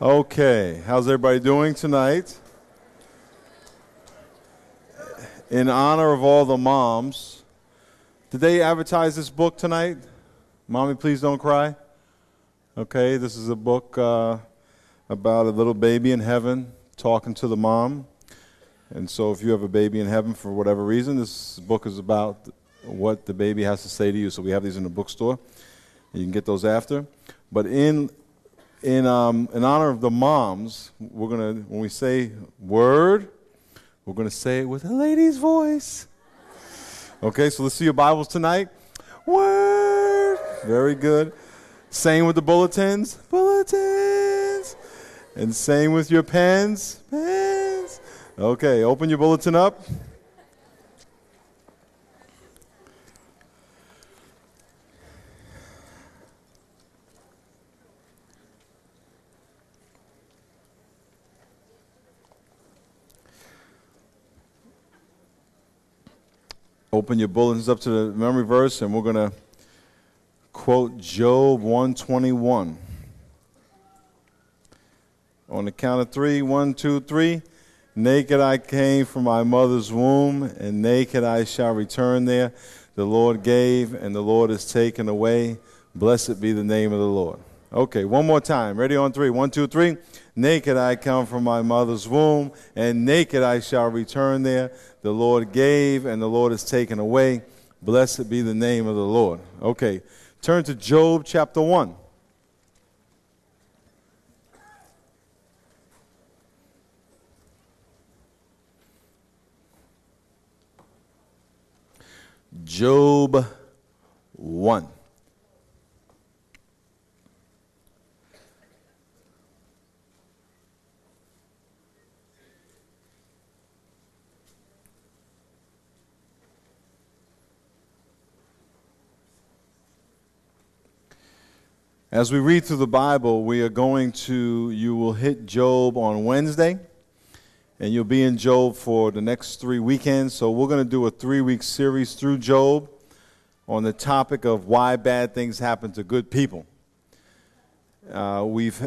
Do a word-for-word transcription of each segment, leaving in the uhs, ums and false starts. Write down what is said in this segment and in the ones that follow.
Okay, how's everybody doing tonight? In honor of all the moms, did they advertise this book tonight? Mommy, Please Don't Cry? Okay, this is a book uh, about a little baby in heaven talking to the mom. And so if you have a baby in heaven for whatever reason, this book is about what the baby has to say to you. So we have these in the bookstore. You can get those after. But in in um, in honor of the moms, we're gonna when we say word, we're gonna say it with a lady's voice. Okay, so let's see your Bibles tonight. Word. Very good. Same with the bulletins. Bulletins. And same with your pens. Pens. Okay, open your bulletin up. Open your bulletins up to the memory verse, and we're going to quote Job one twenty-one. On the count of three, one, two, three. Naked I came from my mother's womb, and naked I shall return there. The Lord gave, and the Lord has taken away. Blessed be the name of the Lord. Okay, one more time. Ready on three. One, two, three. Naked I come from my mother's womb, and naked I shall return there. The Lord gave, and the Lord has taken away. Blessed be the name of the Lord. Okay, turn to Job chapter one. Job one. As we read through the Bible, we are going to, you will hit Job on Wednesday, and you'll be in Job for the next three weekends. So we're going to do a three-week series through Job on the topic of why bad things happen to good people. Uh, we've,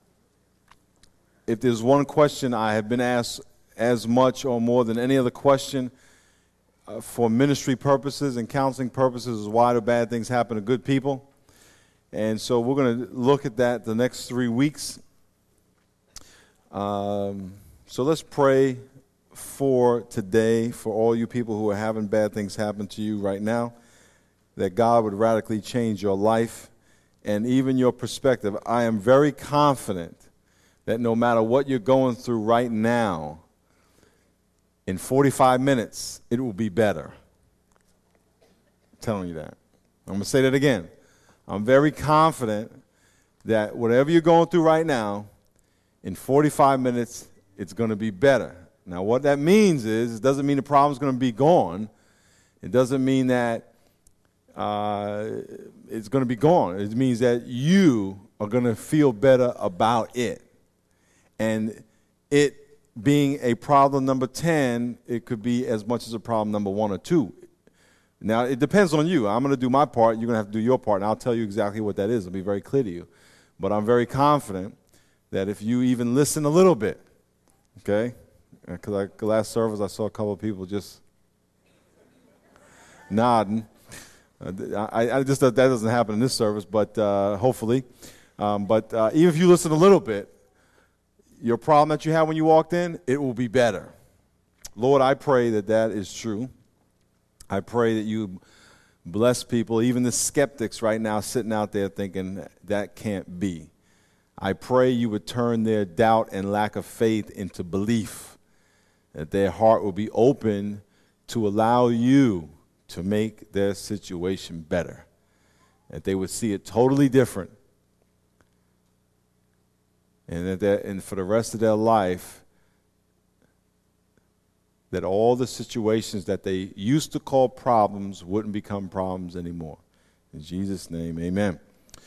if there's one question I have been asked as much or more than any other question uh, for ministry purposes and counseling purposes is why do bad things happen to good people? And so we're going to look at that the next three weeks. Um, so let's pray for today, for all you people who are having bad things happen to you right now, that God would radically change your life and even your perspective. I am very confident that no matter what you're going through right now, in forty-five minutes, it will be better. I'm telling you that. I'm going to say that again. I'm very confident that whatever you're going through right now, in forty-five minutes, it's going to be better. Now, what that means is, it doesn't mean the problem's going to be gone. It doesn't mean that uh, it's going to be gone. It means that you are going to feel better about it. And it being a problem number ten, it could be as much as a problem number one or two. Now, it depends on you. I'm going to do my part. You're going to have to do your part, and I'll tell you exactly what that is. It'll be very clear to you. But I'm very confident that if you even listen a little bit, okay, because like last service I saw a couple of people just nodding. Uh, I, I just thought that doesn't happen in this service, but uh, hopefully. Um, but uh, even if you listen a little bit, your problem that you had when you walked in, it will be better. Lord, I pray that that is true. I pray that you bless people, even the skeptics right now sitting out there thinking that can't be. I pray you would turn their doubt and lack of faith into belief, that their heart will be open to allow you to make their situation better, that they would see it totally different, and that they're- and for the rest of their life, that all the situations that they used to call problems wouldn't become problems anymore. In Jesus' name, amen.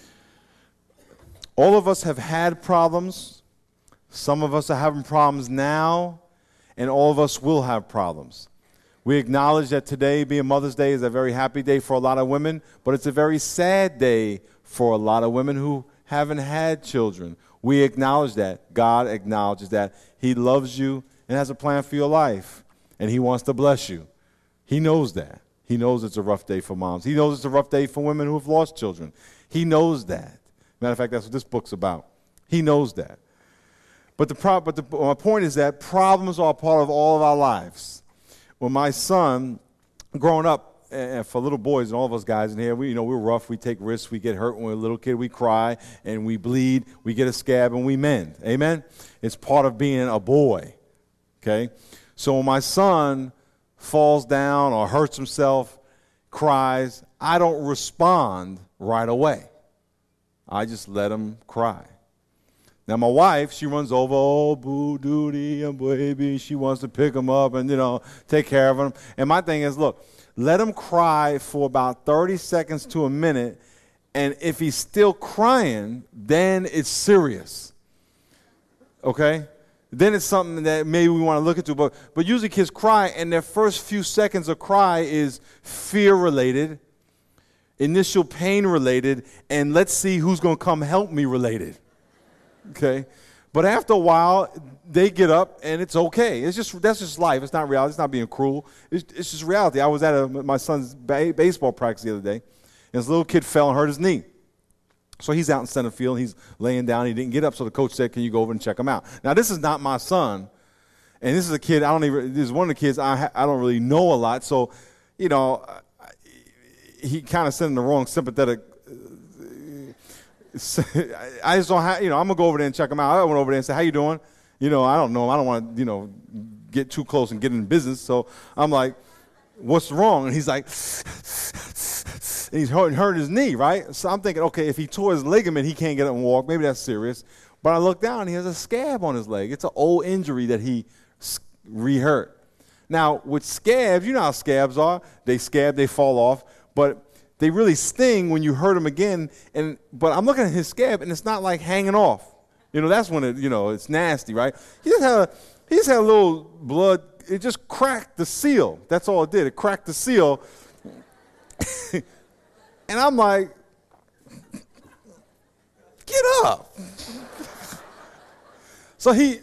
All of us have had problems. Some of us are having problems now, and all of us will have problems. We acknowledge that today, being Mother's Day, is a very happy day for a lot of women, but it's a very sad day for a lot of women who haven't had children We acknowledge that. God acknowledges that. He loves you and has a plan for your life, and he wants to bless you. He knows that. He knows it's a rough day for moms. He knows it's a rough day for women who have lost children. He knows that. Matter of fact, that's what this book's about. He knows that. But the pro- but the, my point is that problems are a part of all of our lives. When my son, growing up, and for little boys and all of us guys in here, we, you know, we're rough, we take risks, we get hurt when we're a little kid, we cry, and we bleed, we get a scab, and we mend. Amen? It's part of being a boy, okay? So when my son falls down or hurts himself, cries, I don't respond right away. I just let him cry. Now, my wife, she runs over, oh, boo, doody, and baby. She wants to pick him up and, you know, take care of him. And my thing is, look, let him cry for about thirty seconds to a minute, and if he's still crying, then it's serious, okay? Then it's something that maybe we want to look into. But, but usually kids cry, and their first few seconds of cry is fear-related, initial pain-related, and let's see who's going to come help me related, okay? But after a while, they get up, and it's okay. It's just that's just life. It's not reality. It's not being cruel. It's, it's just reality. I was at a, my son's ba- baseball practice the other day, and this little kid fell and hurt his knee. So he's out in center field. He's laying down. He didn't get up, so the coach said, can you go over and check him out? Now, this is not my son, and this is a kid I don't even – this is one of the kids I, ha- I don't really know a lot. So, you know, he kind of sent in the wrong sympathetic – I just don't have, you know, I'm going to go over there and check him out. I went over there and said, how you doing? You know, I don't know him. I don't want to, you know, get too close and get in business. So I'm like, what's wrong? And he's like, and he's hurt, hurt his knee, right? So I'm thinking, okay, if he tore his ligament, he can't get up and walk. Maybe that's serious. But I look down, and he has a scab on his leg. It's an old injury that he re-hurt. Now, with scabs, you know how scabs are. They scab, they fall off. But they really sting when you hurt them again. And but I'm looking at his scab, and it's not like hanging off. You know, that's when it, you know, it's nasty, right? He just had a, he just had a little blood. It just cracked the seal. That's all it did. It cracked the seal. And I'm like, get up. So he,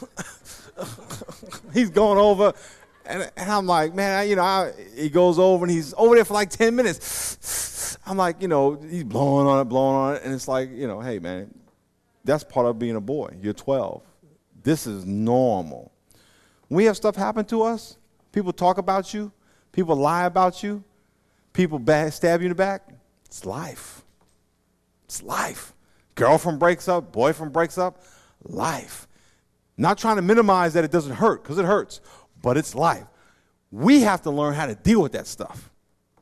he's going over. And, and I'm like, man, you know, I, he goes over, and he's over there for like ten minutes. I'm like, you know, he's blowing on it, blowing on it. And it's like, you know, hey, man, that's part of being a boy. You're twelve. This is normal. When we have stuff happen to us, people talk about you, people lie about you, people bad, stab you in the back, it's life. It's life. Girlfriend breaks up, boyfriend breaks up, life. Not trying to minimize that it doesn't hurt, because it hurts. But it's life. We have to learn how to deal with that stuff.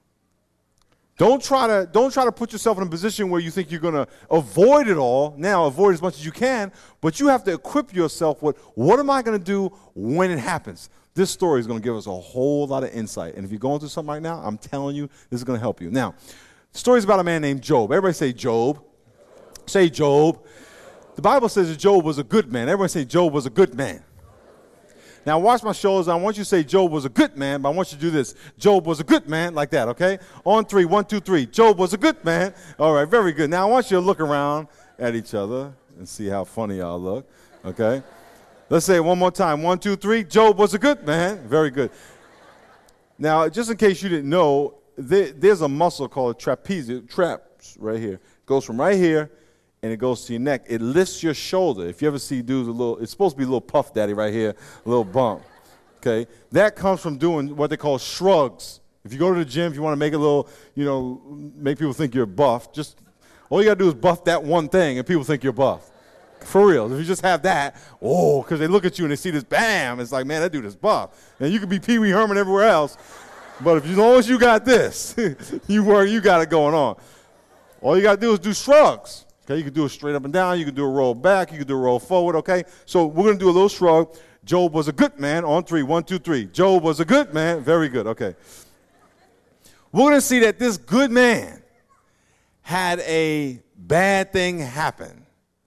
Don't try to, don't try to put yourself in a position where you think you're going to avoid it all. Now, avoid as much as you can, but you have to equip yourself with, what am I going to do when it happens? This story is going to give us a whole lot of insight. And if you're going through something right now, I'm telling you, this is going to help you. Now, the story is about a man named Job. Everybody say Job. Say Job. The Bible says that Job was a good man. Everybody say Job was a good man. Now, watch my shoulders. I want you to say Job was a good man, but I want you to do this. Job was a good man, like that, okay? On three, one, two, three. Job was a good man. All right, very good. Now, I want you to look around at each other and see how funny y'all look, okay? Let's say it one more time. One, two, three. Job was a good man. Very good. Now, just in case you didn't know, there, there's a muscle called trapezius, traps right here. It goes from right here, and it goes to your neck. It lifts your shoulder. If you ever see dudes, a little, it's supposed to be a little puff daddy right here, a little bump, okay? That comes from doing what they call shrugs. If you go to the gym, if you want to make a little, you know, make people think you're buff, just, all you got to do is buff that one thing, and people think you're buff. For real. If you just have that, oh, because they look at you and they see this, bam, it's like, man, that dude is buff. And you could be Pee Wee Herman everywhere else, but if as long as you got this, you work, you got it going on. All you got to do is do shrugs. Okay, you can do it straight up and down. You can do a roll back. You can do a roll forward, okay? So we're going to do a little shrug. Job was a good man. On three. One, two, three. Job was a good man. Very good. Okay. We're going to see that this good man had a bad thing happen.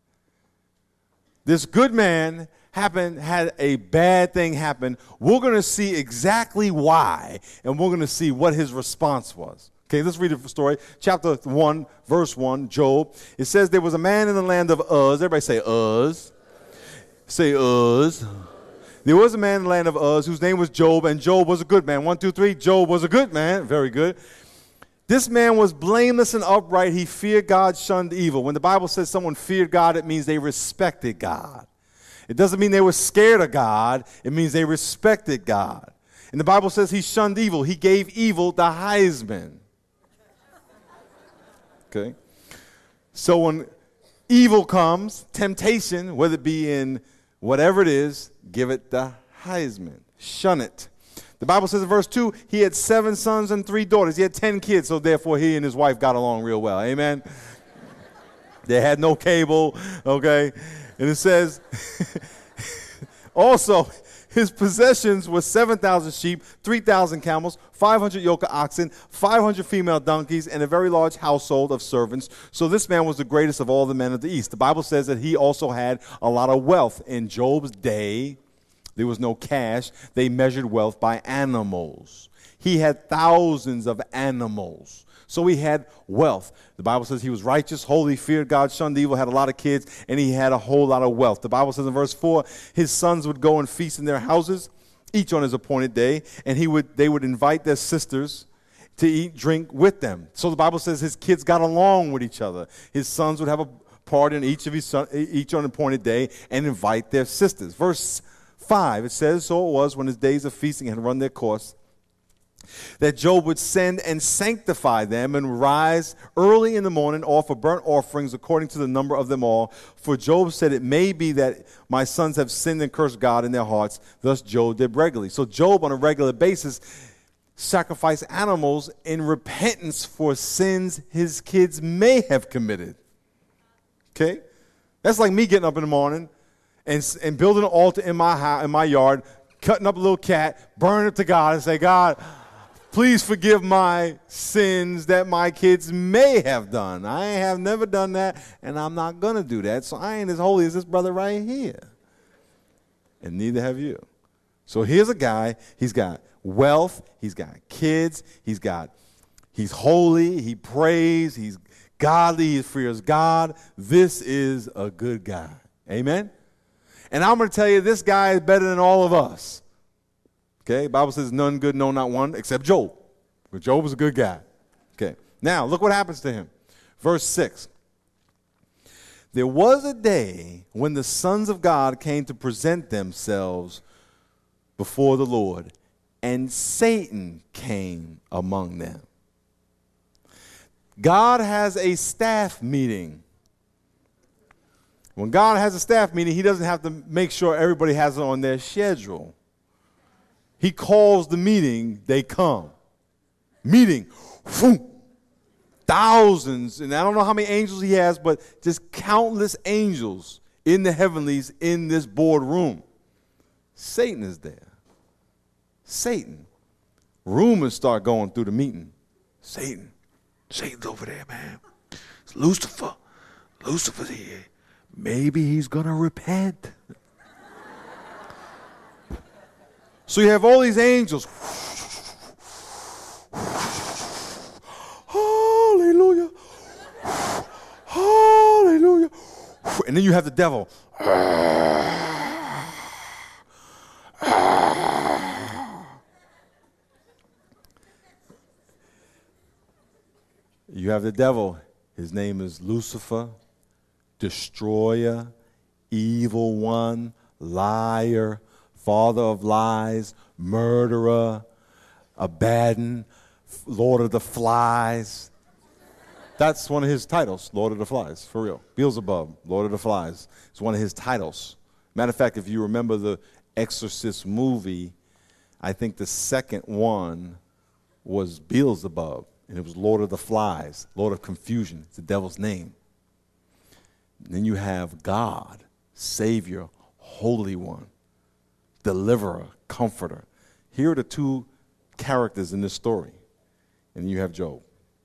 This good man happened, had a bad thing happen. We're going to see exactly why, and we're going to see what his response was. Okay, let's read the story. Chapter one, verse one, Job. It says, there was a man in the land of Uz. Everybody say Uz. Say Uz. There was a man in the land of Uz whose name was Job, and Job was a good man. One, two, three. Job was a good man. Very good. This man was blameless and upright. He feared God, shunned evil. When the Bible says someone feared God, it means they respected God. It doesn't mean they were scared of God. It means they respected God. And the Bible says he shunned evil. He gave evil the Heisman. Okay? So when evil comes, temptation, whether it be in whatever it is, give it the Heisman. Shun it. The Bible says in verse two, he had seven sons and three daughters. He had ten kids, so therefore he and his wife got along real well. Amen? They had no cable, okay? And it says, also, his possessions were seven thousand sheep, three thousand camels, five hundred yoke of oxen, five hundred female donkeys, and a very large household of servants. So this man was the greatest of all the men of the East. The Bible says that he also had a lot of wealth. In Job's day, there was no cash. They measured wealth by animals. He had thousands of animals. So he had wealth. The Bible says he was righteous, holy, feared God, shunned evil, had a lot of kids, and he had a whole lot of wealth. The Bible says in verse four, his sons would go and feast in their houses, each on his appointed day, and he would they would invite their sisters to eat, drink with them. So the Bible says his kids got along with each other. His sons would have a party in each of his son, each on an appointed day and invite their sisters. Verse five, it says, so it was when his days of feasting had run their course, that Job would send and sanctify them and rise early in the morning, offer burnt offerings according to the number of them all. For Job said, it may be that my sons have sinned and cursed God in their hearts. Thus Job did regularly. So Job on a regular basis sacrificed animals in repentance for sins his kids may have committed. Okay? That's like me getting up in the morning and, and building an altar in my house, in my yard, cutting up a little cat, burning it to God and say, God, please forgive my sins that my kids may have done. I have never done that, and I'm not going to do that. So I ain't as holy as this brother right here. And neither have you. So here's a guy. He's got wealth. He's got kids. He's got, he's holy. He prays. He's godly. He fears God. This is a good guy. Amen? And I'm going to tell you, this guy is better than all of us. Okay, the Bible says none good, no, not one, except Job. But Job was a good guy. Okay, now look what happens to him. Verse six. There was a day when the sons of God came to present themselves before the Lord, and Satan came among them. God has a staff meeting. When God has a staff meeting, he doesn't have to make sure everybody has it on their schedule. He calls the meeting, they come. Meeting. Whoom. Thousands, and I don't know how many angels he has, but just countless angels in the heavenlies in this boardroom. Satan is there. Satan. Rumors start going through the meeting. Satan. Satan's over there, man. It's Lucifer. Lucifer's here. Maybe he's going to repent. So you have all these angels. Hallelujah. Hallelujah. And then you have the devil. You have the devil. His name is Lucifer, destroyer, evil one, liar, father of lies, murderer, Abaddon, Lord of the Flies. That's one of his titles, Lord of the Flies, for real. Beelzebub, Lord of the Flies. It's one of his titles. Matter of fact, if you remember the Exorcist movie, I think the second one was Beelzebub, and it was Lord of the Flies, Lord of Confusion. It's the devil's name. And then you have God, Savior, Holy One, Deliverer, Comforter. Here are the two characters in this story. And you have Job.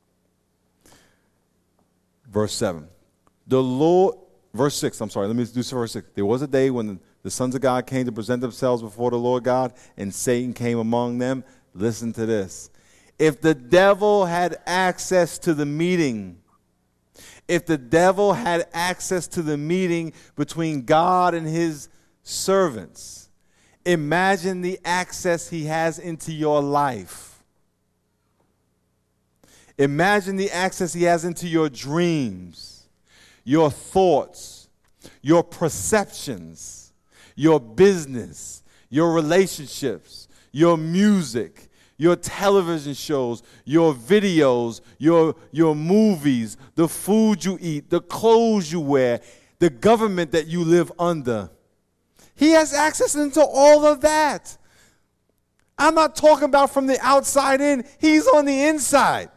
Verse seven. The Lord, verse six, I'm sorry, let me do verse six. There was a day when the sons of God came to present themselves before the Lord God, and Satan came among them. Listen to this. If the devil had access to the meeting, if the devil had access to the meeting between God and his servants, imagine the access he has into your life. Imagine the access he has into your dreams, your thoughts, your perceptions, your business, your relationships, your music, your television shows, your videos, your, your movies, the food you eat, the clothes you wear, the government that you live under. He has access into all of that. I'm not talking about from the outside in. He's on the inside.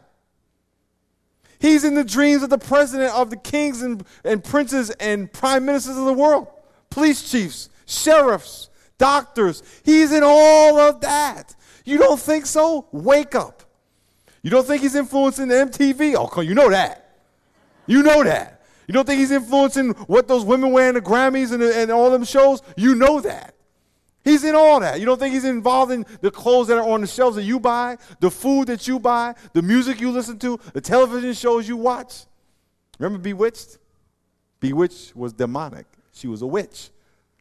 He's in the dreams of the president, of the kings and, and princes and prime ministers of the world, police chiefs, sheriffs, doctors. He's in all of that. You don't think so? Wake up. You don't think he's influencing M T V? Oh, you know that. You know that. You don't think he's influencing what those women wear in the Grammys and, and all them shows? You know that. He's in all that. You don't think he's involved in the clothes that are on the shelves that you buy, the food that you buy, the music you listen to, the television shows you watch? Remember Bewitched? Bewitched was demonic. She was a witch.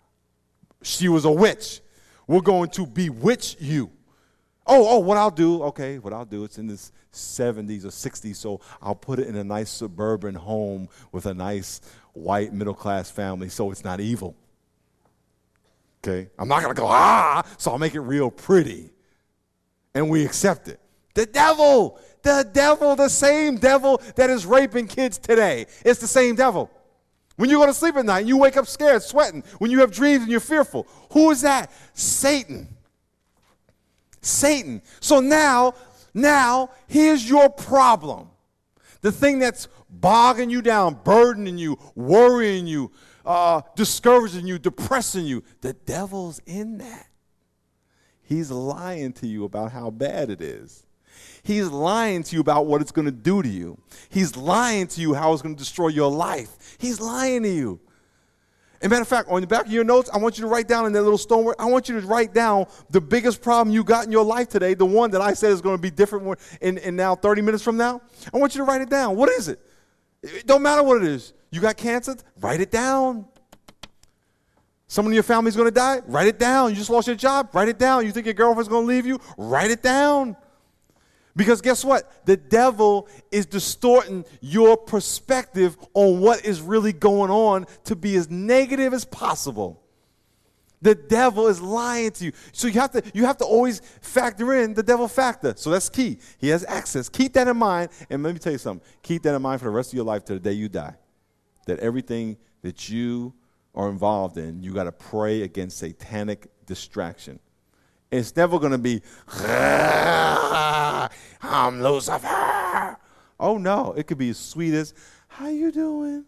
She was a witch. We're going to bewitch you. Oh, oh, what I'll do, okay, what I'll do, it's in the seventies or sixties, so I'll put it in a nice suburban home with a nice white middle-class family so it's not evil. Okay? I'm not going to go, ah, so I'll make it real pretty. And we accept it. The devil, the devil, the same devil that is raping kids today. It's the same devil. When you go to sleep at night and you wake up scared, sweating, when you have dreams and you're fearful, who is that? Satan. Satan. So now, now, here's your problem. The thing that's bogging you down, burdening you, worrying you, uh, discouraging you, depressing you. The devil's in that. He's lying to you about how bad it is. He's lying to you about what it's going to do to you. He's lying to you how it's going to destroy your life. He's lying to you. As a matter of fact, on the back of your notes, I want you to write down in that little stonework, I want you to write down the biggest problem you got in your life today, the one that I said is going to be different in, in now thirty minutes from now. I want you to write it down. What is it? It don't matter what it is. You got cancer? Write it down. Someone in your family is going to die? Write it down. You just lost your job? Write it down. You think your girlfriend's going to leave you? Write it down. Because guess what? The devil is distorting your perspective on what is really going on to be as negative as possible. The devil is lying to you. So you have to, you have to always factor in the devil factor. So that's key. He has access. Keep that in mind. And let me tell you something. Keep that in mind for the rest of your life to the day you die. That everything that you are involved in, you got to pray against satanic distraction. It's never going to be, I'm Lucifer. Oh, no. It could be as sweet as, how you doing?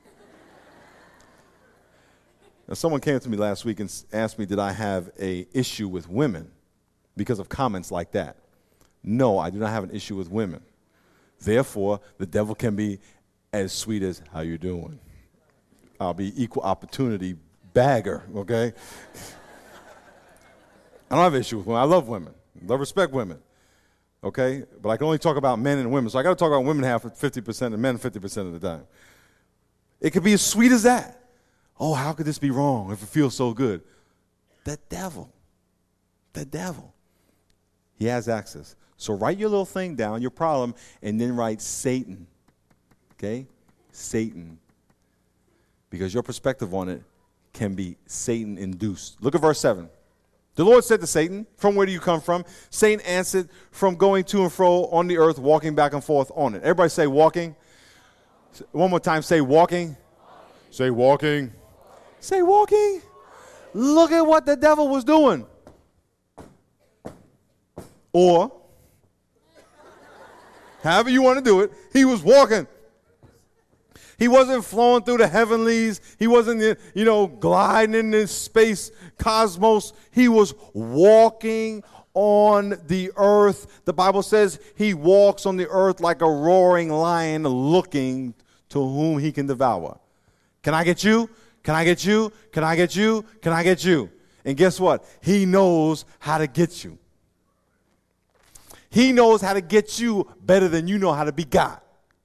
Now, someone came to me last week and asked me, did I have an issue with women because of comments like that? No, I do not have an issue with women. Therefore, the devil can be as sweet as, how you doing? I'll be equal opportunity bagger, okay? I don't have an issue with women. I love women. I love, respect women. Okay? But I can only talk about men and women. So I got to talk about women half fifty percent and men fifty percent of the time. It could be as sweet as that. Oh, how could this be wrong if it feels so good? The devil. The devil. He has access. So write your little thing down, your problem, and then write Satan. Okay? Satan. Because your perspective on it can be Satan-induced. Look at verse seven. The Lord said to Satan, from where do you come from? Satan answered, from going to and fro on the earth, walking back and forth on it. Everybody say walking. One more time, say walking. Walking. Say walking. Say walking. Look at what the devil was doing. Or, however you want to do it, he was walking. He wasn't flowing through the heavenlies. He wasn't, you know, gliding in this space cosmos. He was walking on the earth. The Bible says he walks on the earth like a roaring lion looking to whom he can devour. Can I get you? Can I get you? Can I get you? Can I get you? And guess what? He knows how to get you. He knows how to get you better than you know how to be God.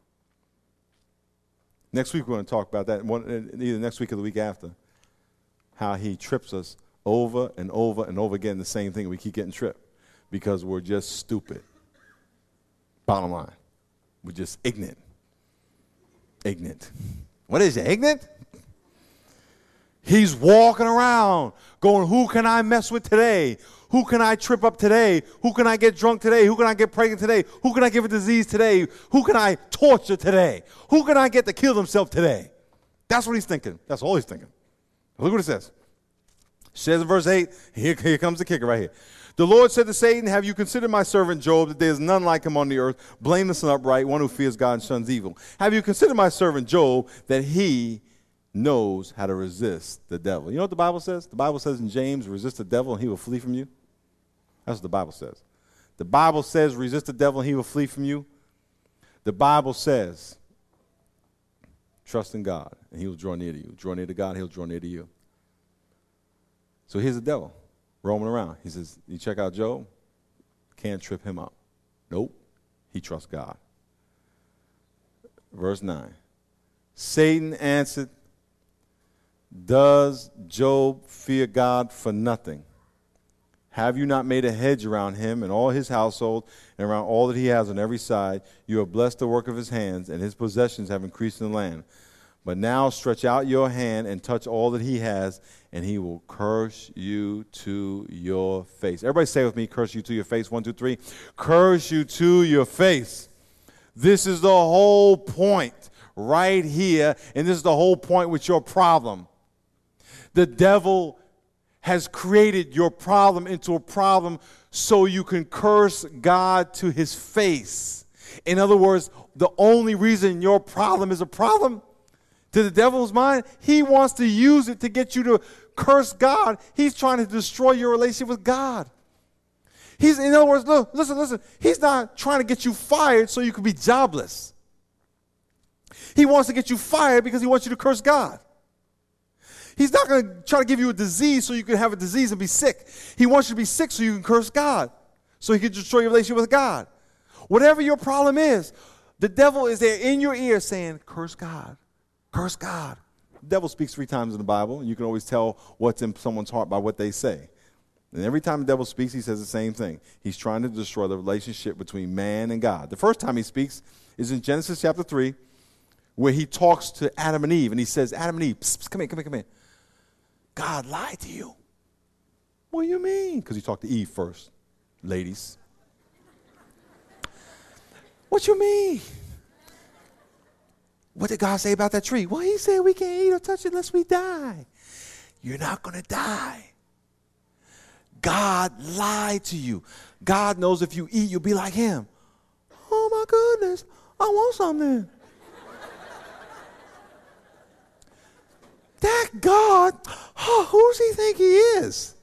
Next week we're going to talk about that, one, either next week or the week after, how he trips us over and over and over again, the same thing. We keep getting tripped because we're just stupid. Bottom line, we're just ignorant. Ignorant. What is it, ignorant? He's walking around going, who can I mess with today? Who can I trip up today? Who can I get drunk today? Who can I get pregnant today? Who can I give a disease today? Who can I torture today? Who can I get to kill himself today? That's what he's thinking. That's all he's thinking. Look what it says. It says in verse eight, here, here comes the kicker right here. The Lord said to Satan, have you considered my servant Job, that there is none like him on the earth, blameless and upright, one who fears God and shuns evil? Have you considered my servant Job, that he knows how to resist the devil? You know what the Bible says? The Bible says in James, resist the devil and he will flee from you. That's what the Bible says. The Bible says resist the devil and he will flee from you. The Bible says trust in God and he will draw near to you. Draw near to God, he'll draw near to you. So here's the devil roaming around. He says, you check out Job, can't trip him up. Nope, he trusts God. Verse nine. Satan answered, does Job fear God for nothing? Have you not made a hedge around him and all his household and around all that he has on every side? You have blessed the work of his hands, and his possessions have increased in the land. But now stretch out your hand and touch all that he has, and he will curse you to your face. Everybody say with me, curse you to your face. One, two, three. Curse you to your face. This is the whole point right here, and this is the whole point with your problem. The devil has created your problem into a problem so you can curse God to his face. In other words, the only reason your problem is a problem to the devil's mind, he wants to use it to get you to curse God. He's trying to destroy your relationship with God. He's, in other words, look, listen, listen, he's not trying to get you fired so you can be jobless. He wants to get you fired because he wants you to curse God. He's not going to try to give you a disease so you can have a disease and be sick. He wants you to be sick so you can curse God, so he can destroy your relationship with God. Whatever your problem is, the devil is there in your ear saying, curse God, curse God. The devil speaks three times in the Bible, and you can always tell what's in someone's heart by what they say. And every time the devil speaks, he says the same thing. He's trying to destroy the relationship between man and God. The first time he speaks is in Genesis chapter three, where he talks to Adam and Eve, and he says, Adam and Eve, psst, psst, come here, come here, come here. God lied to you. What do you mean? Because he talked to Eve first, ladies. What you mean? What did God say about that tree? Well, he said we can't eat or touch it unless we die. You're not going to die. God lied to you. God knows if you eat, you'll be like him. Oh, my goodness. I want something. That God, oh, who does he think he is?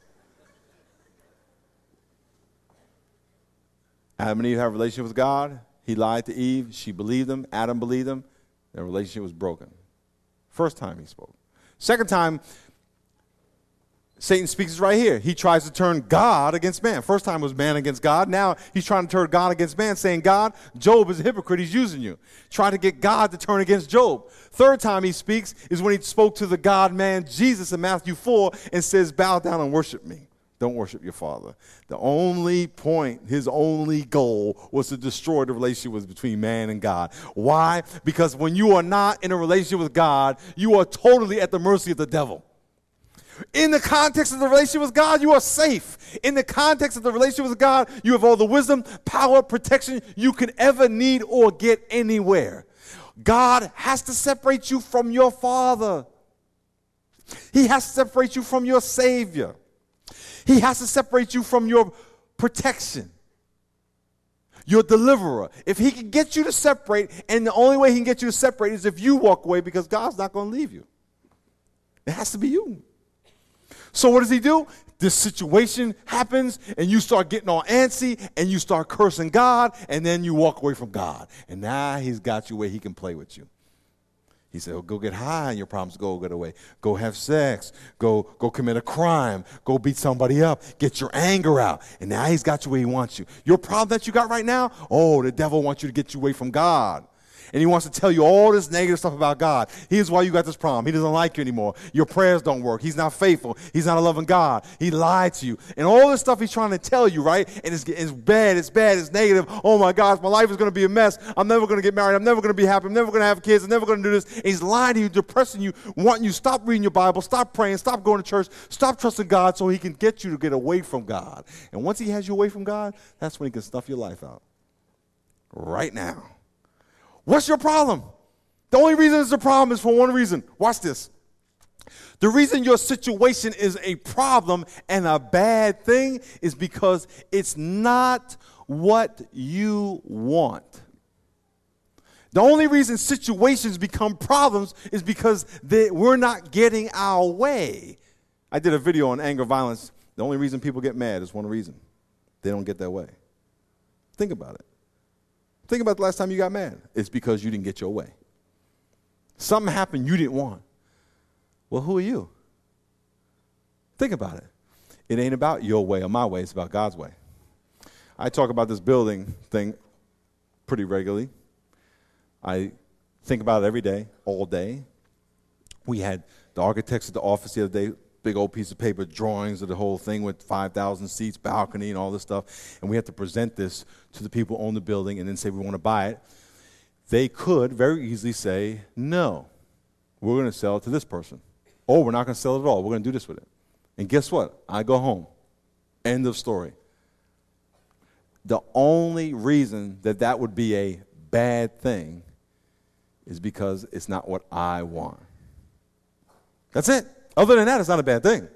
Adam and Eve have a relationship with God. He lied to Eve. She believed him. Adam believed him. Their relationship was broken. First time he spoke. Second time, Satan speaks right here. He tries to turn God against man. First time was man against God. Now he's trying to turn God against man, saying, God, Job is a hypocrite. He's using you. Trying to get God to turn against Job. Third time he speaks is when he spoke to the God-man Jesus in Matthew four and says, bow down and worship me. Don't worship your father. The only point, his only goal was to destroy the relationship between man and God. Why? Because when you are not in a relationship with God, you are totally at the mercy of the devil. In the context of the relationship with God, you are safe. In the context of the relationship with God, you have all the wisdom, power, protection you can ever need or get anywhere. God has to separate you from your Father. He has to separate you from your Savior. He has to separate you from your protection, your deliverer. If he can get you to separate, and the only way he can get you to separate is if you walk away, because God's not going to leave you. It has to be you. So what does he do? This situation happens, and you start getting all antsy, and you start cursing God, and then you walk away from God. And now he's got you where he can play with you. He said, well, go get high and your problems go get away. Go have sex. Go, go commit a crime. Go beat somebody up. Get your anger out. And now he's got you where he wants you. Your problem that you got right now, oh, the devil wants you to get you away from God. And he wants to tell you all this negative stuff about God. Here's why you got this problem. He doesn't like you anymore. Your prayers don't work. He's not faithful. He's not a loving God. He lied to you. And all this stuff he's trying to tell you, right? And it's, it's bad. It's bad. It's negative. Oh, my gosh, my life is going to be a mess. I'm never going to get married. I'm never going to be happy. I'm never going to have kids. I'm never going to do this. And he's lying to you, depressing you, wanting you to stop reading your Bible, stop praying, stop going to church, stop trusting God so he can get you to get away from God. And once he has you away from God, that's when he can snuff your life out. Right now. What's your problem? The only reason it's a problem is for one reason. Watch this. The reason your situation is a problem and a bad thing is because it's not what you want. The only reason situations become problems is because they, we're not getting our way. I did a video on anger violence. The only reason people get mad is one reason. They don't get their way. Think about it. Think about the last time you got mad. It's because you didn't get your way. Something happened you didn't want. Well, who are you? Think about it. It ain't about your way or my way. It's about God's way. I talk about this building thing pretty regularly. I think about it every day, all day. We had the architects at the office the other day, big old piece of paper, drawings of the whole thing with five thousand seats, balcony, and all this stuff. And we have to present this to the people who own the building and then say we want to buy it. They could very easily say, no, we're going to sell it to this person. Or we're not going to sell it at all. We're going to do this with it. And guess what? I go home. End of story. The only reason that that would be a bad thing is because it's not what I want. That's it. Other than that, it's not a bad thing.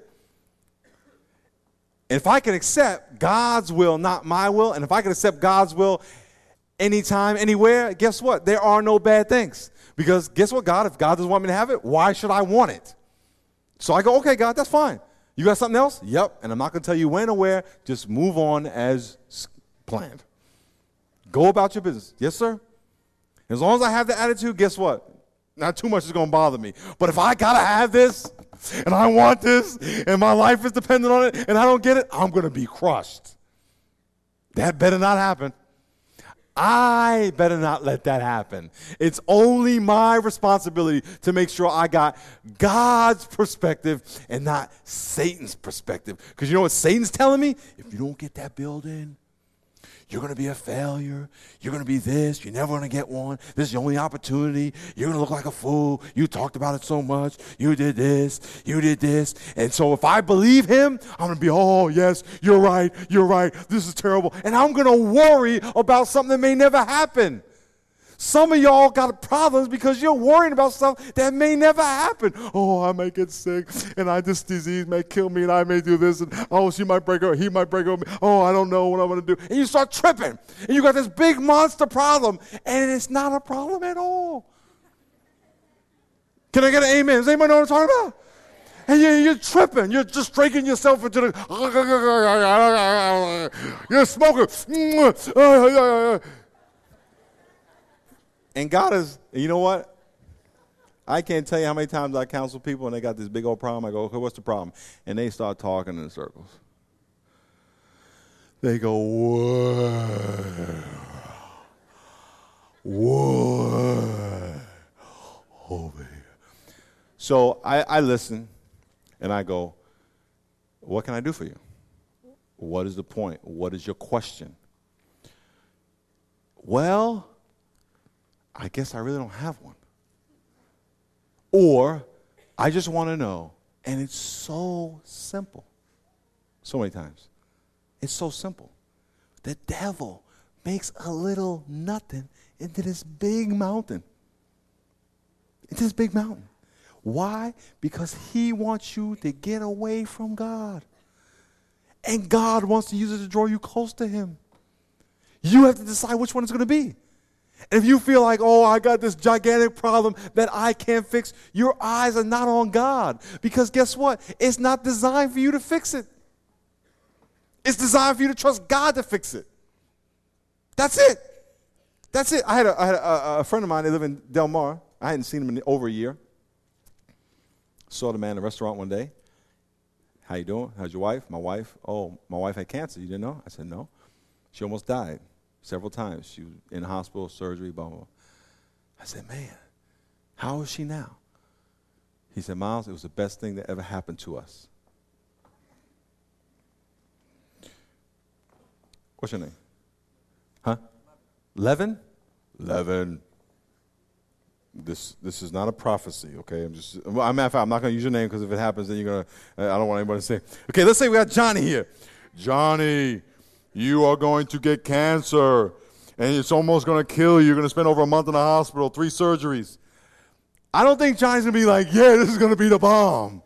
And if I can accept God's will, not my will, and if I can accept God's will anytime, anywhere, guess what? There are no bad things. Because guess what, God? If God doesn't want me to have it, why should I want it? So I go, okay, God, that's fine. You got something else? Yep. And I'm not going to tell you when or where. Just move on as planned. Go about your business. Yes, sir? As long as I have the attitude, guess what? Not too much is going to bother me. But if I got to have this, and I want this, and my life is dependent on it, and I don't get it, I'm going to be crushed. That better not happen. I better not let that happen. It's only my responsibility to make sure I got God's perspective and not Satan's perspective. Because you know what Satan's telling me? If you don't get that building, you're going to be a failure. You're going to be this. You're never going to get one. This is the only opportunity. You're going to look like a fool. You talked about it so much. You did this. You did this. And so if I believe him, I'm going to be, oh, yes, you're right. You're right. This is terrible. And I'm going to worry about something that may never happen. Some of y'all got problems because you're worrying about stuff that may never happen. Oh, I might get sick, and I this disease may kill me, and I may do this, and oh, she might break up, he might break up. Oh, I don't know what I'm going to do. And you start tripping, and you got this big monster problem, and it's not a problem at all. Can I get an amen? Does anybody know what I'm talking about? And you're, you're tripping. You're just dragging yourself into the, you're smoking. And God is, you know what? I can't tell you how many times I counsel people and they got this big old problem. I go, okay, what's the problem? And they start talking in circles. They go, what? What? Over here. So I, I listen and I go, what can I do for you? What is the point? What is your question? Well, I guess I really don't have one. Or I just want to know, and it's so simple. So many times. It's so simple. The devil makes a little nothing into this big mountain. It's this big mountain. Why? Because he wants you to get away from God. And God wants to use it to draw you close to him. You have to decide which one it's going to be. And if you feel like, oh, I got this gigantic problem that I can't fix, your eyes are not on God. Because guess what? It's not designed for you to fix it. It's designed for you to trust God to fix it. That's it. That's it. I had a, I had a, a friend of mine, they live in Del Mar, I hadn't seen him in over a year. Saw the man in the restaurant one day. How you doing? How's your wife? My wife? Oh, my wife had cancer. You didn't know? I said, no. She almost died several times. She was in the hospital, surgery, blah, blah, blah. I said, man, how is she now? He said, Miles, it was the best thing that ever happened to us. What's your name? Huh? Levin? Levin. This this is not a prophecy, okay? I'm just, well, I'm, I'm not going to use your name because if it happens, then you're going to, I don't want anybody to say. Okay, let's say we got Johnny here. Johnny, you are going to get cancer, and it's almost going to kill you. You're going to spend over a month in the hospital, three surgeries. I don't think Johnny's going to be like, yeah, this is going to be the bomb.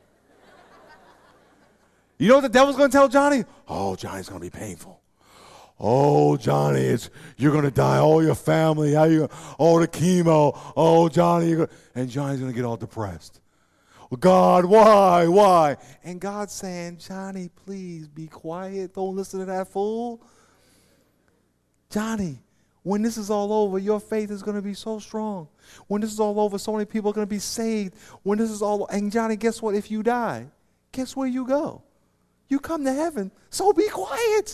You know what the devil's going to tell Johnny? Oh, Johnny's going to be painful. Oh, Johnny, it's, you're going to die. Oh, your family. How you? Oh, the chemo. Oh, Johnny. You're gonna, and Johnny's going to get all depressed. Well, God, why? Why? And God's saying, Johnny, please be quiet. Don't listen to that fool. Johnny, when this is all over, your faith is going to be so strong. When this is all over, so many people are going to be saved. When this is all over, and Johnny, guess what? If you die, guess where you go? You come to heaven. So be quiet.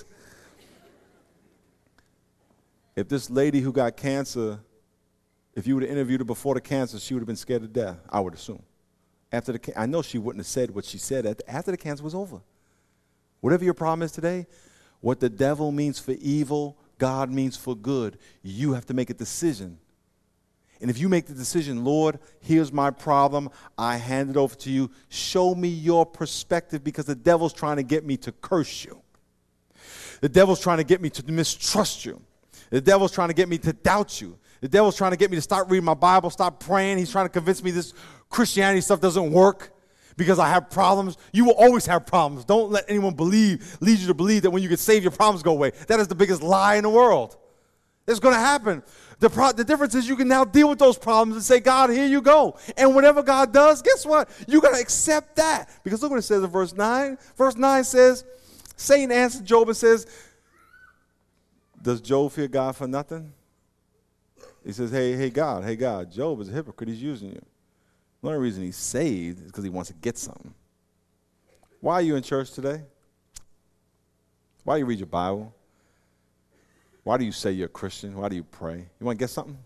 If this lady who got cancer, if you would have interviewed her before the cancer, she would have been scared to death, I would assume. After the, I know she wouldn't have said what she said after the cancer was over. Whatever your problem is today, what the devil means for evil, God means for good. You have to make a decision. And if you make the decision, Lord, here's my problem, I hand it over to you, show me your perspective, because the devil's trying to get me to curse you. The devil's trying to get me to mistrust you. The devil's trying to get me to doubt you. The devil's trying to get me to stop reading my Bible, stop praying. He's trying to convince me this Christianity stuff doesn't work because I have problems. You will always have problems. Don't let anyone believe, lead you to believe that when you get saved, your problems go away. That is the biggest lie in the world. It's going to happen. The, pro- the difference is you can now deal with those problems and say, God, here you go. And whatever God does, guess what? You got to accept that. Because look what it says in verse nine. Verse nine says, Satan answered Job and says, does Job fear God for nothing? He says, hey, hey, God, hey, God, Job is a hypocrite. He's using you. The only reason he's saved is because he wants to get something. Why are you in church today? Why do you read your Bible? Why do you say you're a Christian? Why do you pray? You want to get something?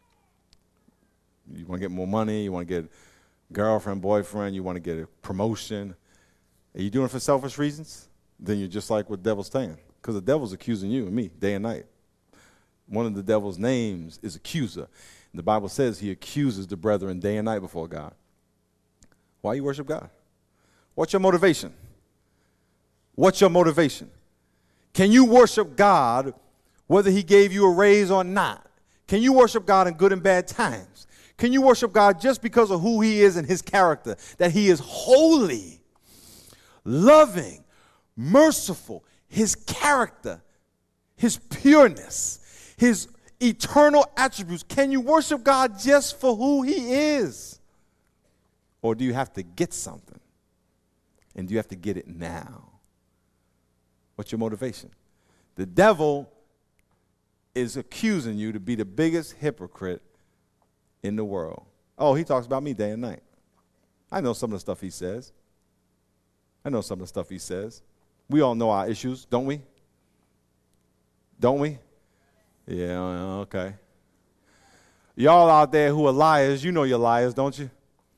You want to get more money? You want to get a girlfriend, boyfriend? You want to get a promotion? Are you doing it for selfish reasons? Then you're just like what the devil's saying. Because the devil's accusing you and me day and night. One of the devil's names is accuser. And the Bible says he accuses the brethren day and night before God. Why you worship God? What's your motivation? What's your motivation? Can you worship God whether he gave you a raise or not? Can you worship God in good and bad times? Can you worship God just because of who he is and his character? That he is holy, loving, merciful, his character, his pureness, his eternal attributes. Can you worship God just for who he is? Or do you have to get something? And do you have to get it now? What's your motivation? The devil is accusing you to be the biggest hypocrite in the world. Oh, he talks about me day and night. I know some of the stuff he says. I know some of the stuff he says. We all know our issues, don't we? Don't we? Yeah, okay. Y'all out there who are liars, you know you're liars, don't you?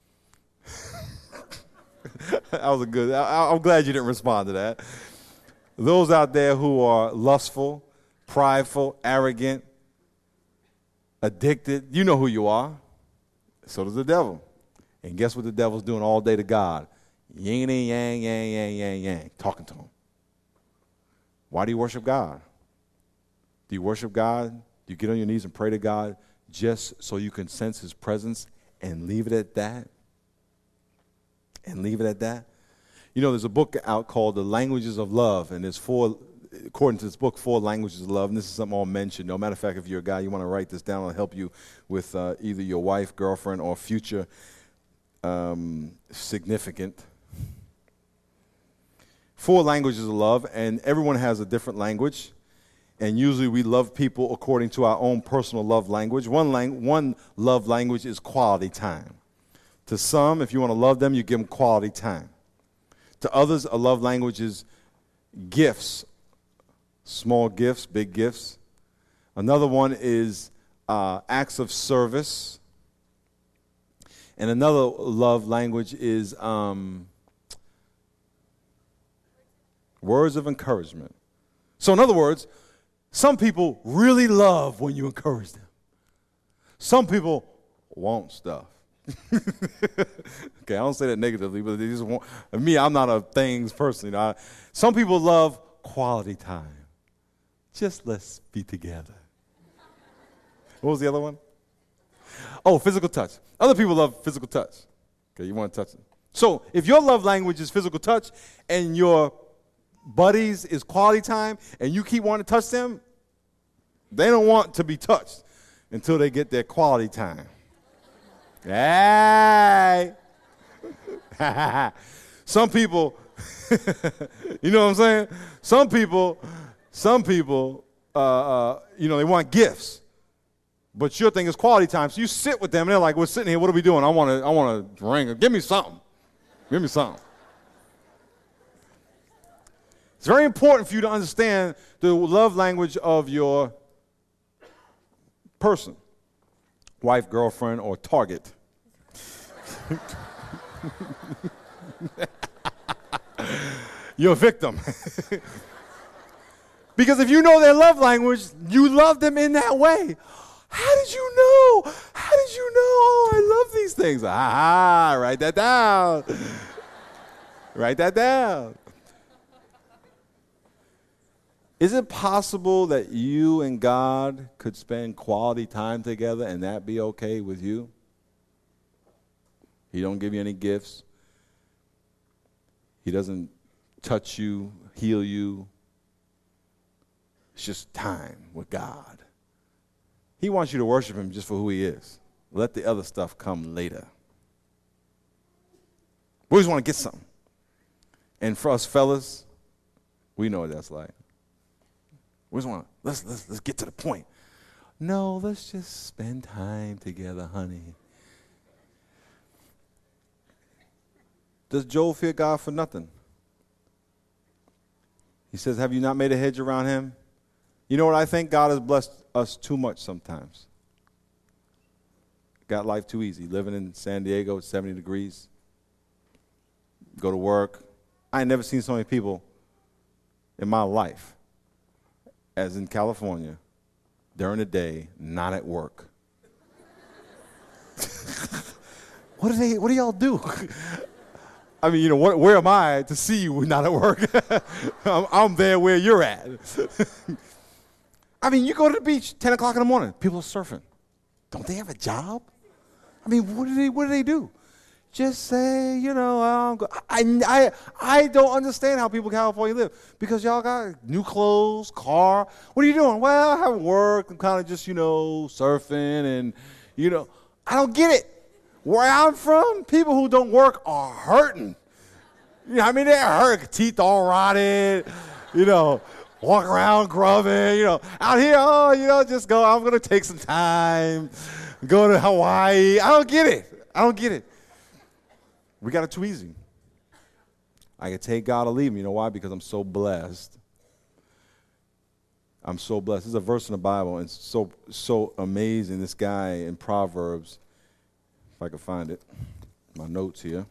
That was a good, I, I'm glad you didn't respond to that. Those out there who are lustful, prideful, arrogant, addicted, you know who you are. So does the devil. And guess what the devil's doing all day to God? Yin and yang, yang, yang, yang, yang, talking to him. Why do you worship God? Do you worship God? Do you get on your knees and pray to God just so you can sense his presence and leave it at that? And leave it at that? You know, there's a book out called The Languages of Love, and there's four, according to this book, four languages of love, and this is something I'll mention. No matter of fact, if you're a guy, you want to write this down, it'll help you with uh, either your wife, girlfriend, or future um, significant. Four languages of love, and everyone has a different language. And usually we love people according to our own personal love language. One, lang- one love language is quality time. To some, if you want to love them, you give them quality time. To others, a love language is gifts, small gifts, big gifts. Another one is uh, acts of service. And another love language is um, words of encouragement. So in other words, some people really love when you encourage them. Some people want stuff. Okay, I don't say that negatively, but they just want. Me, I'm not a things person. You know, I, some people love quality time. Just let's be together. What was the other one? Oh, physical touch. Other people love physical touch. Okay, you want to touch it. So if your love language is physical touch and your buddies is quality time and you keep wanting to touch them, they don't want to be touched until they get their quality time. Hey! Some people, you know what I'm saying? Some people, some people, uh, uh, you know, they want gifts. But your thing is quality time. So you sit with them, and they're like, we're sitting here, what are we doing? I want to I want to drink. Give me something. Give me something. It's very important for you to understand the love language of your person, wife, girlfriend, or target. You're a victim. Because if you know their love language, you love them in that way. How did you know? How did you know? Oh, I love these things. Ah, write that down. Write that down. Is it possible that you and God could spend quality time together and that be okay with you? He don't give you any gifts. He doesn't touch you, heal you. It's just time with God. He wants you to worship him just for who he is. Let the other stuff come later. We always want to get something. And for us fellas, we know what that's like. We just want to, let's, let's, let's get to the point. No, let's just spend time together, honey. Does Job fear God for nothing? He says, have you not made a hedge around him? You know what I think? God has blessed us too much sometimes. Got life too easy. Living in San Diego, it's seventy degrees. Go to work. I ain't never seen so many people in my life as in California during the day, not at work. What do they? What do y'all do? I mean, you know, what, where am I to see you not at work? I'm, I'm there where you're at. I mean, you go to the beach, ten o'clock in the morning, people are surfing. Don't they have a job? I mean, what do they, what do they do? Just say, you know, I'm go- I, I, I don't understand how people in California live because y'all got new clothes, car. What are you doing? Well, I haven't worked. I'm kind of just, you know, surfing and, you know, I don't get it. Where I'm from, people who don't work are hurting. You know, I mean, they're hurt, teeth all rotted, you know, walk around grubbing, you know. Out here, oh, you know, just go, I'm going to take some time, go to Hawaii. I don't get it. I don't get it. We got it too easy. I can take God or leave him. You know why? Because I'm so blessed. I'm so blessed. There's a verse in the Bible, and it's so, so amazing. This guy in Proverbs, if I can find it, my notes here.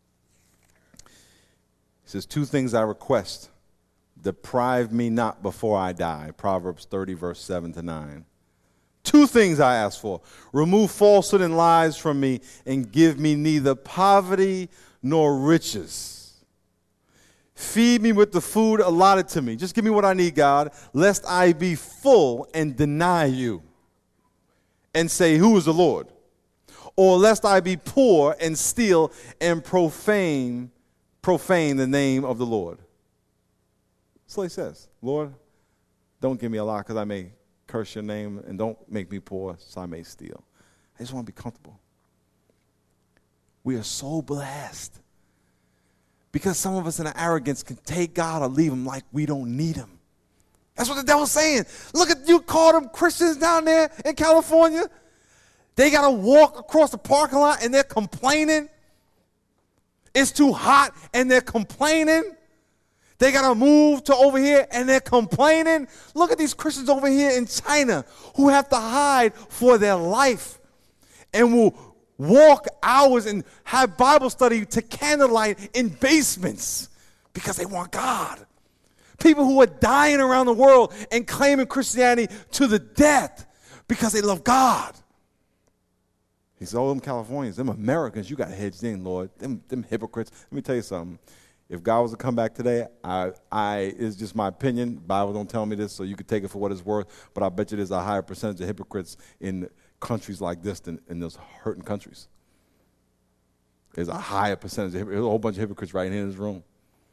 He says, two things I request, deprive me not before I die. Proverbs thirty, verse seven to nine. Two things I ask for. Remove falsehood and lies from me and give me neither poverty nor riches. Feed me with the food allotted to me. Just give me what I need, God, lest I be full and deny you and say, who is the Lord? Or lest I be poor and steal and profane, profane the name of the Lord. That's what he says. Lord, don't give me a lot because I may curse your name, and don't make me poor so I may steal. I just want to be comfortable. We are so blessed because some of us in our arrogance can take God or leave him like we don't need him. That's what the devil's saying. Look at, you call them Christians down there in California. They got to walk across the parking lot and they're complaining. It's too hot and they're complaining. They got to move to over here and they're complaining. Look at these Christians over here in China who have to hide for their life and will walk hours and have Bible study to candlelight in basements because they want God. People who are dying around the world and claiming Christianity to the death because they love God. He said, oh, them Californians, them Americans, you got hedged in, Lord. Them, them hypocrites. Let me tell you something. If God was to come back today, I, I, it's just my opinion. The Bible don't tell me this, so you can take it for what it's worth. But I bet you there's a higher percentage of hypocrites in countries like this than in those hurting countries. There's a higher percentage. Of, there's a whole bunch of hypocrites right here in this room.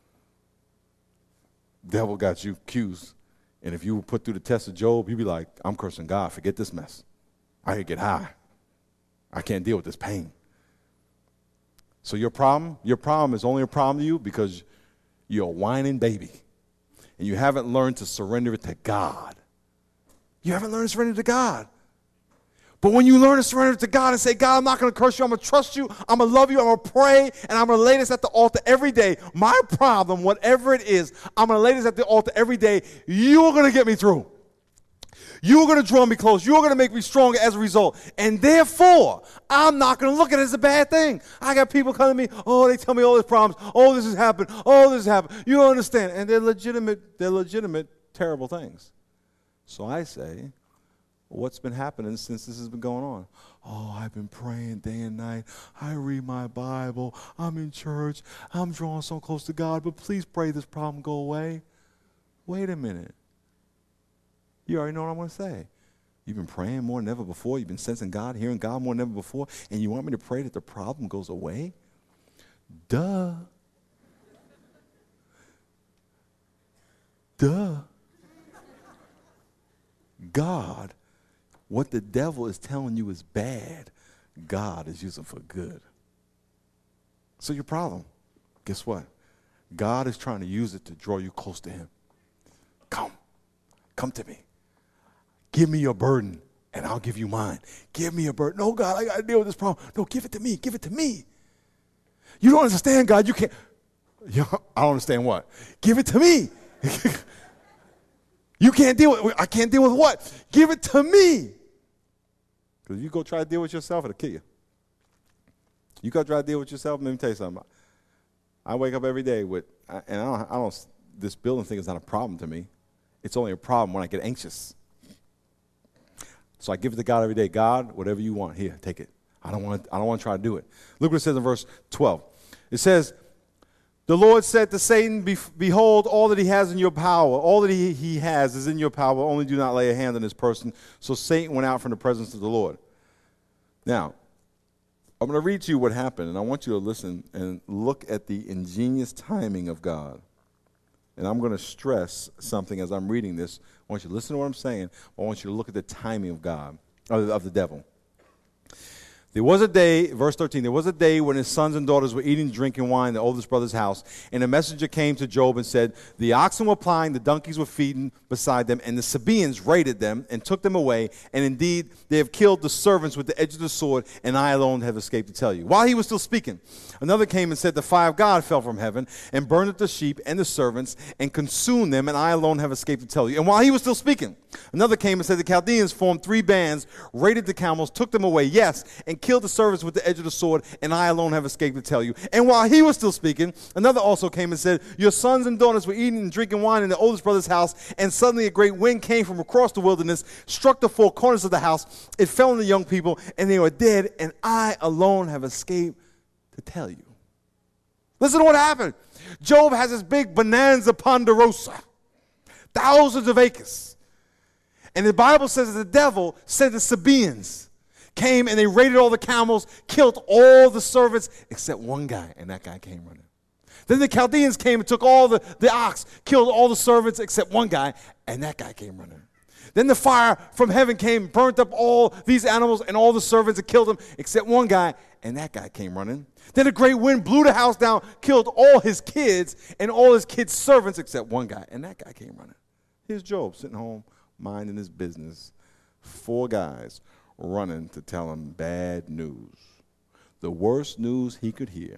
Devil got you accused. And if you were put through the test of Job, you'd be like, I'm cursing God. Forget this mess. I can get high. I can't deal with this pain. So your problem, your problem is only a problem to you because you're a whining baby. And you haven't learned to surrender it to God. You haven't learned to surrender to God. But when you learn to surrender to God and say, God, I'm not going to curse you. I'm going to trust you. I'm going to love you. I'm going to pray. And I'm going to lay this at the altar every day. My problem, whatever it is, I'm going to lay this at the altar every day. You're going to get me through. You're going to draw me close. You're going to make me stronger as a result. And therefore, I'm not going to look at it as a bad thing. I got people coming to me, oh, they tell me all these problems. Oh, this has happened. Oh, this has happened. You don't understand. And they're legitimate, they're legitimate, terrible things. So I say, what's been happening since this has been going on? Oh, I've been praying day and night. I read my Bible. I'm in church. I'm drawing so close to God, but please pray this problem go away. Wait a minute. You already know what I'm going to say. You've been praying more than ever before. You've been sensing God, hearing God more than ever before, and you want me to pray that the problem goes away? Duh. Duh. God, what the devil is telling you is bad, God is using for good. So your problem, guess what? God is trying to use it to draw you close to him. Come. Come to me. Give me your burden, and I'll give you mine. Give me your burden. No, God, I got to deal with this problem. No, give it to me. Give it to me. You don't understand, God. You can't. You know, I don't understand what. Give it to me. You can't deal with I can't deal with what? Give it to me. Because if you go try to deal with yourself, it'll kill you. You go try to deal with yourself, let me tell you something. I wake up every day with, and I don't, I don't this building thing is not a problem to me. It's only a problem when I get anxious. So I give it to God every day. God, whatever you want, here, take it. I don't want I don't want to try to do it. Look what it says in verse twelve. It says, the Lord said to Satan, behold, all that he has in your power, all that he, he has is in your power, only do not lay a hand on this person. So Satan went out from the presence of the Lord. Now, I'm going to read to you what happened, and I want you to listen and look at the ingenious timing of God. And I'm going to stress something as I'm reading this. I want you to listen to what I'm saying. I want you to look at the timing of God, of, of the devil. There was a day, verse thirteen, there was a day when his sons and daughters were eating, drinking wine in the oldest brother's house. And a messenger came to Job and said, the oxen were plying, the donkeys were feeding beside them, and the Sabaeans raided them and took them away. And indeed, they have killed the servants with the edge of the sword, and I alone have escaped to tell you. While he was still speaking, another came and said, the fire of God fell from heaven and burned up the sheep and the servants and consumed them, and I alone have escaped to tell you. And while he was still speaking, another came and said, the Chaldeans formed three bands, raided the camels, took them away, yes, and killed the servants with the edge of the sword, and I alone have escaped to tell you. And while he was still speaking, another also came and said, your sons and daughters were eating and drinking wine in the oldest brother's house, and suddenly a great wind came from across the wilderness, struck the four corners of the house, it fell on the young people, and they were dead, and I alone have escaped to tell you. Listen to what happened. Job has this big bonanza ponderosa, thousands of acres. And the Bible says that the devil sent the Sabaeans, came and they raided all the camels, killed all the servants except one guy, and that guy came running. Then the Chaldeans came and took all the, the ox, killed all the servants except one guy, and that guy came running. Then the fire from heaven came, burnt up all these animals and all the servants and killed them except one guy, and that guy came running. Then a great wind blew the house down, killed all his kids and all his kids' servants except one guy, and that guy came running. Here's Job sitting home, minding his business. Four guys running to tell him bad news. The worst news he could hear.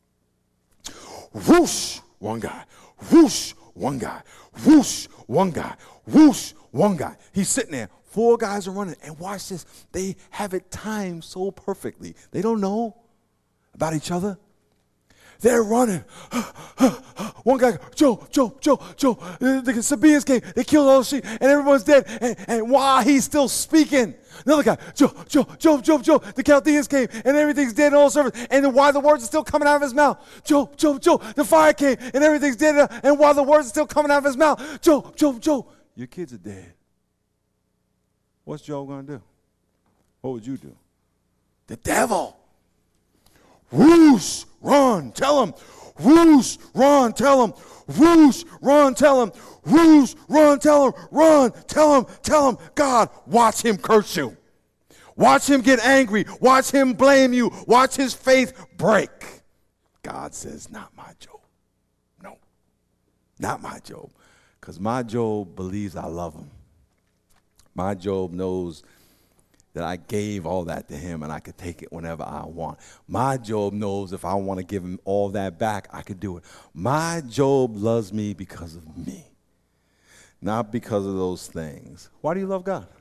Whoosh, one guy. Whoosh, one guy. Whoosh, one guy. Whoosh, one guy. He's sitting there. Four guys are running. And watch this. They have it timed so perfectly. They don't know about each other. They're running. One guy, Joe, Joe, Joe, Joe. The Sabaeans came. They killed all the sheep, and everyone's dead. And, and while he's still speaking, another guy, Joe, Joe, Joe, Joe, Joe. The Chaldeans came, and everything's dead in all service. And then while the words are still coming out of his mouth, Joe, Joe, Joe. The fire came, and everything's dead. And while the words are still coming out of his mouth, Joe, Joe, Joe. Your kids are dead. What's Joe going to do? What would you do? The devil. Whoosh, run, tell him. Whoosh, run, tell him. Whoosh, run, tell him. Whoosh, run, tell him. Run, tell him, tell him. God, watch him curse you. Watch him get angry. Watch him blame you. Watch his faith break. God says, not my Job. No, not my Job. Because my Job believes I love him. My Job knows that I gave all that to him and I could take it whenever I want. My Job knows if I want to give him all that back, I could do it. My Job loves me because of me, not because of those things. Why do you love God?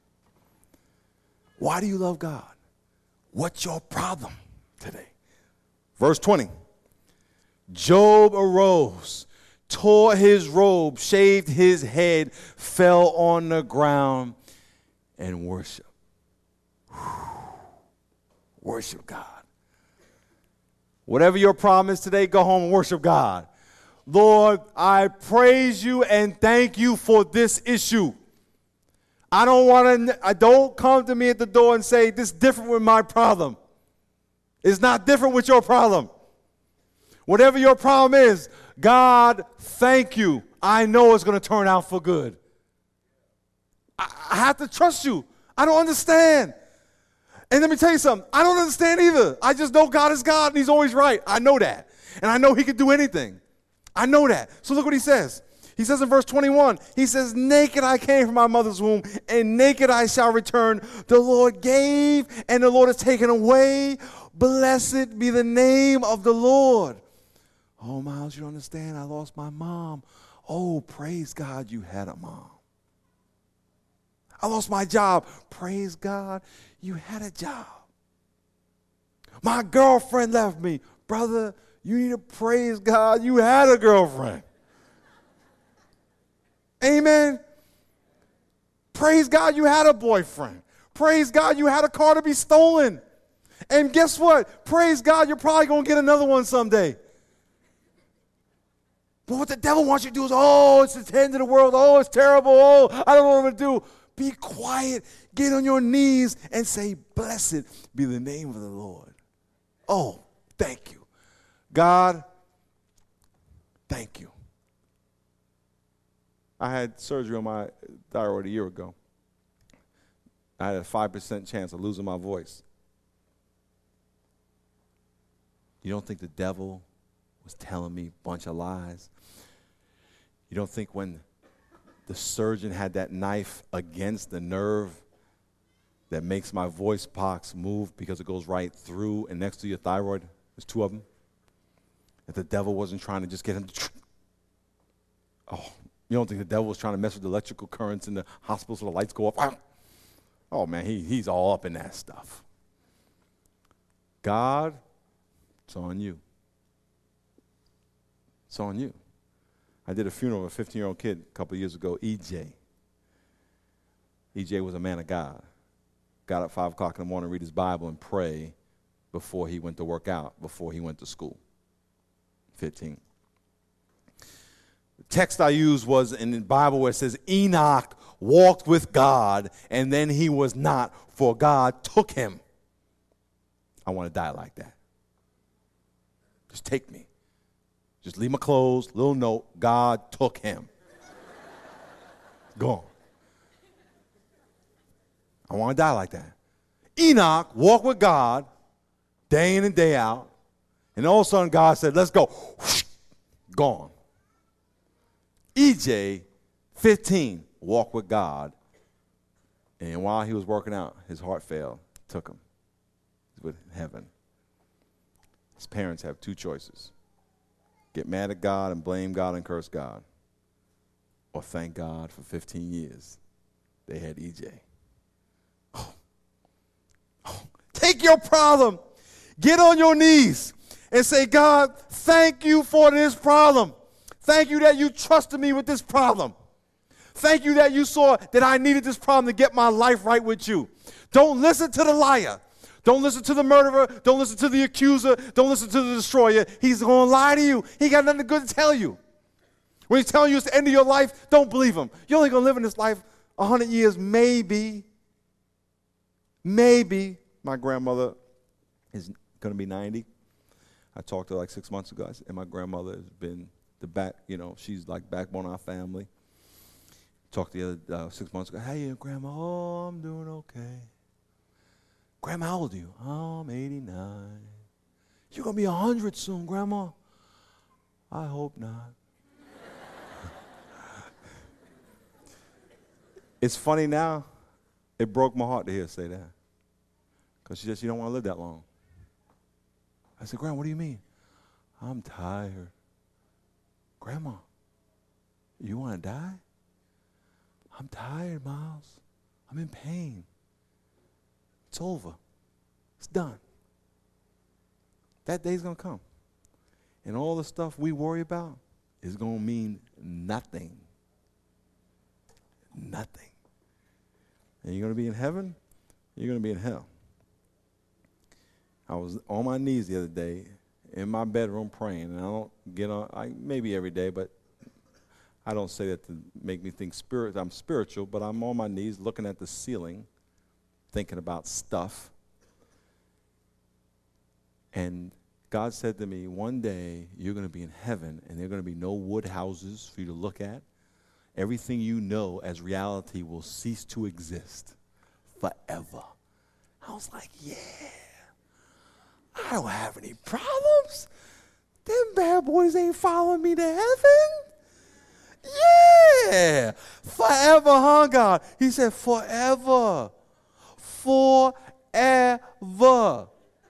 Why do you love God? What's your problem today? Verse twenty. Job arose, tore his robe, shaved his head, fell on the ground, and worshiped. Worship God. Whatever your problem is today, go home and worship God. Lord, I praise you and thank you for this issue. I don't want to, I don't come to me at the door and say, this is different with my problem. It's not different with your problem. Whatever your problem is, God, thank you. I know it's going to turn out for good. I, I have to trust you. I don't understand. And let me tell you something. I don't understand either. I just know God is God and he's always right. I know that. And I know he can do anything. I know that. So look what he says. He says in verse twenty-one, he says, naked I came from my mother's womb, and naked I shall return. The Lord gave, and the Lord has taken away. Blessed be the name of the Lord. Oh, Miles, you don't understand. I lost my mom. Oh, praise God you had a mom. I lost my job. Praise God you had a job. My girlfriend left me. Brother, you need to praise God you had a girlfriend. Amen. Praise God you had a boyfriend. Praise God you had a car to be stolen. And guess what? Praise God you're probably going to get another one someday. But what the devil wants you to do is, oh, it's the end of the world. Oh, it's terrible. Oh, I don't know what I'm going to do. Be quiet. Get on your knees and say, blessed be the name of the Lord. Oh, thank you. God, thank you. I had surgery on my thyroid a year ago. I had a five percent chance of losing my voice. You don't think the devil was telling me a bunch of lies? You don't think when the surgeon had that knife against the nerve that makes my voice box move because it goes right through and next to your thyroid, there's two of them, that the devil wasn't trying to just get him to, oh, you don't think the devil was trying to mess with the electrical currents in the hospital so the lights go off? Oh, man, he, he's all up in that stuff. God, it's on you. It's on you. I did a funeral of a fifteen-year-old kid a couple of years ago, E J. E J was a man of God. Got up five o'clock in the morning, read his Bible, and pray before he went to work out, before he went to school. fifteen. The text I used was in the Bible where it says, Enoch walked with God, and then he was not, for God took him. I want to die like that. Just take me. Just leave my clothes, little note, God took him. Gone. I want to die like that. Enoch walked with God day in and day out, and all of a sudden God said, let's go. Gone. E J, fifteen, walk with God. And while he was working out, his heart failed, took him. He's with heaven. His parents have two choices. Get mad at God and blame God and curse God. Or thank God for fifteen years. They had E J. Oh. Oh. Take your problem. Get on your knees and say, God, thank you for this problem. Thank you that you trusted me with this problem. Thank you that you saw that I needed this problem to get my life right with you. Don't listen to the liar. Don't listen to the murderer. Don't listen to the accuser. Don't listen to the destroyer. He's going to lie to you. He got nothing good to tell you. When he's telling you it's the end of your life, don't believe him. You're only going to live in this life one hundred years, maybe. Maybe my grandmother is going to be ninety. I talked to her like six months ago, and my grandmother has been the back, you know, she's like backbone of our family. Talked the other uh, six months ago. Hey, Grandma, oh, I'm doing okay. Grandma, how old are you? Oh, I'm eighty-nine. You're going to be one hundred soon, Grandma. I hope not. It's funny now. It broke my heart to hear her say that. Because she said she don't want to live that long. I said, Grandma, what do you mean? I'm tired. Grandma, you want to die? I'm tired, Miles. I'm in pain. It's over. It's done. That day's going to come. And all the stuff we worry about is going to mean nothing. Nothing. And you're going to be in heaven, you're going to be in hell. I was on my knees the other day in my bedroom praying, and I don't get on, I, maybe every day, but I don't say that to make me think spirit. I'm spiritual, but I'm on my knees looking at the ceiling, thinking about stuff. And God said to me, one day you're going to be in heaven, and there are going to be no wood houses for you to look at. Everything you know as reality will cease to exist forever. I was like, yeah. I don't have any problems. Them bad boys ain't following me to heaven. Yeah. Forever, huh, God? He said, forever. Forever.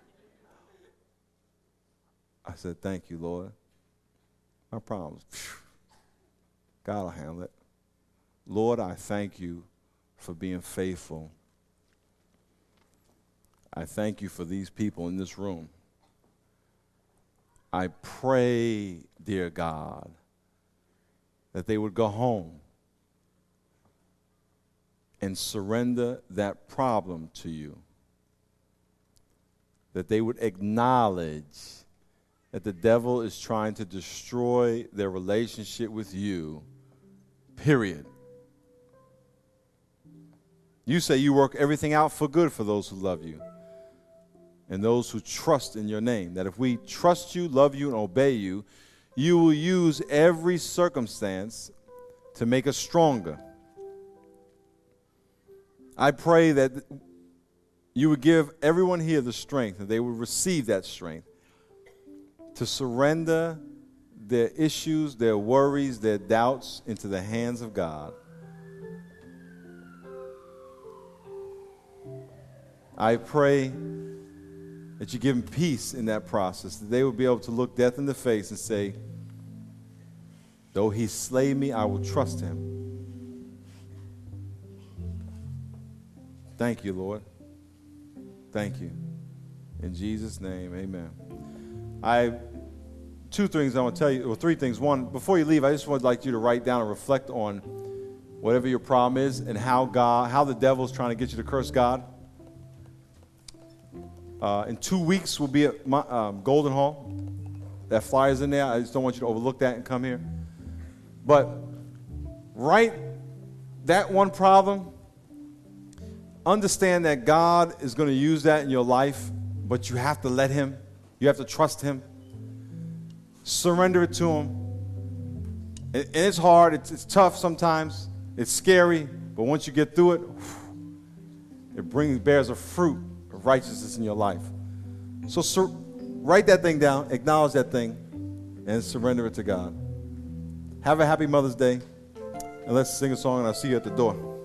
I said, thank you, Lord. My problems. God will handle it. Lord, I thank you for being faithful. I thank you for these people in this room. I pray, dear God, that they would go home and surrender that problem to you. That they would acknowledge that the devil is trying to destroy their relationship with you, period. You say you work everything out for good for those who love you and those who trust in your name. That if we trust you, love you, and obey you, you will use every circumstance to make us stronger. I pray that you would give everyone here the strength, and they would receive that strength to surrender their issues, their worries, their doubts into the hands of God. I pray that you give them peace in that process, that they will be able to look death in the face and say, though he slay me, I will trust him. Thank you, Lord. Thank you. In Jesus' name, amen. I two things I want to tell you, or three things. One, before you leave, I just would like you to write down and reflect on whatever your problem is and how God, how the devil's trying to get you to curse God. Uh, in two weeks, we'll be at my, um, Golden Hall. That flyer's in there. I just don't want you to overlook that and come here. But write that one problem. Understand that God is going to use that in your life, but you have to let him. You have to trust him. Surrender it to him. And, and it's hard. It's, it's tough sometimes. It's scary. But once you get through it, it brings bears a fruit of righteousness in your life. So sur- write that thing down, acknowledge that thing, and surrender it to God. Have a happy Mother's Day. And let's sing a song, and I'll see you at the door.